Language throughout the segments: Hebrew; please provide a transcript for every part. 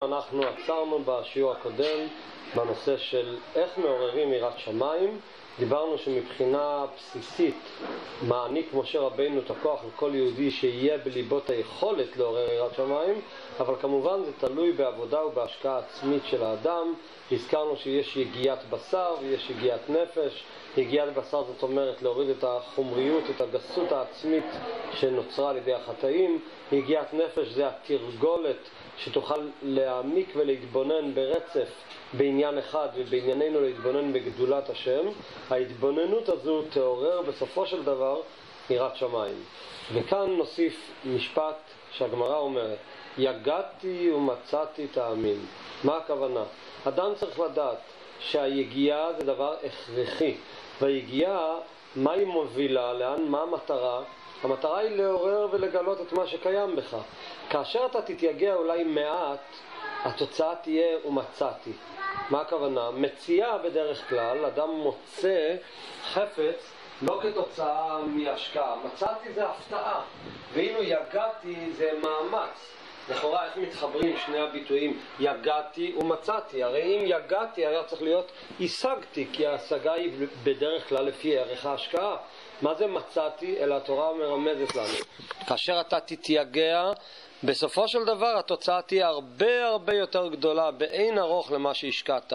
אנחנו עצרנו בשיעור הקודם בנושא של איך מעוררים יראת שמיים. דיברנו שמבחינה בסיסית מעניק משה רבינו את הכוח לכל יהודי שיהיה בליבות היכולת לעורר יראת שמיים, אבל כמובן זה תלוי בעבודה ובהשקעה עצמית של האדם. הזכרנו שיש יגיעת בשר ויש יגיעת נפש. יגיעת בשר זאת אומרת להוריד את החומריות, את הגסות העצמית שנוצרה על ידי החטאים. יגיעת נפש זה התרגולת שתוכל להעמיק ולהתבונן ברצף בעניין אחד, ובענייננו להתבונן בגדולת השם. ההתבוננות הזו תעורר בסופו של דבר יראת שמיים. וכאן נוסיף משפט שהגמרא אומרת, יגעתי ומצאתי תאמין. מה הכוונה? אדם צריך לדעת שהיגיעה זה דבר הכרחי, והיגיעה מה היא מובילה, לאן, מה המטרה? המטרה היא לעורר ולגלות את מה שקיים בך. כאשר אתה תתייגע אולי מעט, התוצאה תהיה ומצאתי. מה הכוונה? מציאה בדרך כלל, אדם מוצא חפץ לא כתוצאה מהשקעה. מצאתי זה הפתעה, ואילו יגעתי זה מאמץ. לכאורה איך מתחברים שני הביטויים יגעתי ומצאתי? הרי אם יגעתי היה צריך להיות השגתי, כי ההשגה היא בדרך כלל לפי ערך ההשקעה. מה זה מצאתי? אלא התורה מרמזת לנו, כאשר אתה תתייגע בסופו של דבר התוצאה תהיה הרבה יותר גדולה באין ארוך למה שהשקעת.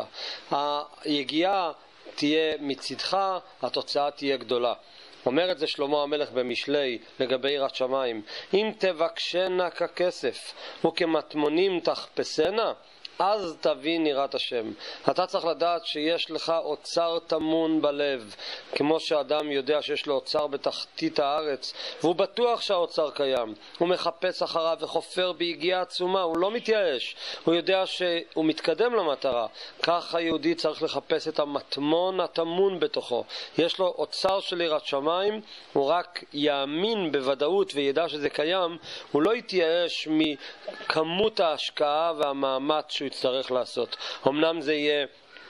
היגיעה תהיה מצדך, התוצאה תהיה גדולה. אומר את זה שלמה המלך במשלי לגבי יראת שמיים, אם תבקשנה ככסף וכמטמונים תחפשנה, אז תבין יראת השם. אתה צריך לדעת שיש לך אוצר תמון בלב, כמו שאדם יודע שיש לו אוצר בתחתית הארץ והוא בטוח שהאוצר קיים, הוא מחפש אחריו וחופר ביגיעה עצומה, הוא לא מתייאש, הוא יודע שהוא מתקדם למטרה. כך היהודי צריך לחפש את המטמון הטמון בתוכו. יש לו אוצר של יראת שמיים, הוא רק יאמין בוודאות וידע שזה קיים, הוא לא יתייאש מכמות ההשקעה והמאמץ שהוא יצטרך לעשות. אמנם זה יהיה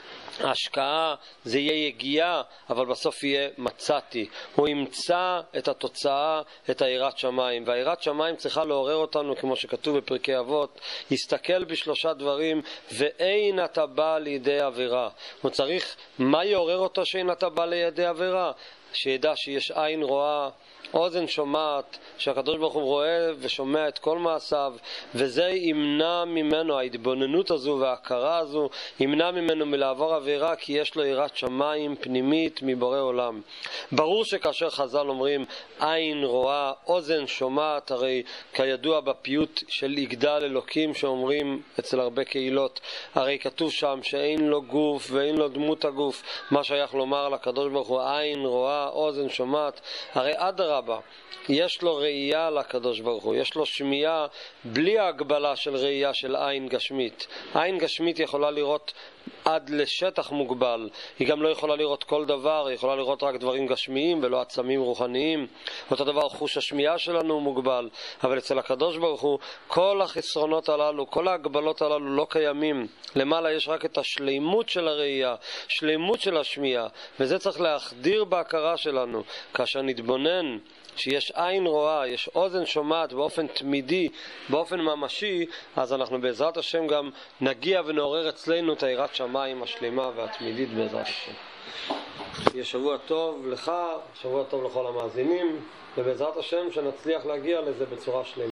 השקעה, זה יהיה יגיעה, אבל בסוף יהיה מצאתי. הוא ימצא את התוצאה, את היראת שמיים. והיראת שמיים צריכה לעורר אותנו, כמו שכתוב בפרקי אבות, יסתכל בשלושה דברים, ואין אתה בא לידי עבירה. הוא צריך, מה יעורר אותו שאין אתה בא לידי עבירה? שידע שיש עין רואה, אוזן שומעת, שהקדוש ברוך הוא רואה ושומע את כל מעשיו, וזה ימנע ממנו, ההתבוננות הזו וההכרה הזו ימנע ממנו מלעבור עבירה, כי יש לו יראת שמיים פנימית מבורא עולם. ברור שכאשר חז"ל אומרים עין רואה, אוזן שומעת, הרי כידוע בפיוט של יגדל אלוקים שאומרים אצל הרבה קהילות, הרי כתוב שם שאין לו גוף ואין לו דמות הגוף. מה שייך לומר לקדוש ברוך הוא עין רואה, אוזן שומעת? הרי אדרבה, יש לו ראייה לקדוש ברוך הוא, יש לו שמיעה בלי ההגבלה של ראייה של עין גשמית. עין גשמית יכולה לראות עד לשטח מוגבל, היא גם לא יכולה לראות כל דבר, היא יכולה לראות רק דברים גשמיים ולא עצמים רוחניים. אותו דבר חוש השמיעה שלנו מוגבל, אבל אצל הקדוש ברוך הוא כל החסרונות הללו, כל ההגבלות הללו לא קיימים. למעלה יש רק את השלימות של הראייה, שלימות של השמיעה, וזה צריך להחדיר בהכרה שלנו. כאשר נתבונן שיש עין רואה, יש אוזן שומעת באופן תמידי, באופן ממשי, אז אנחנו בעזרת השם גם נגיע ונעורר אצלנו את היראת שמיים השלימה והתמידית בעזרת השם. יהיה שבוע טוב לך, שבוע טוב לכל המאזינים, ובעזרת השם שנצליח להגיע לזה בצורה שלמה.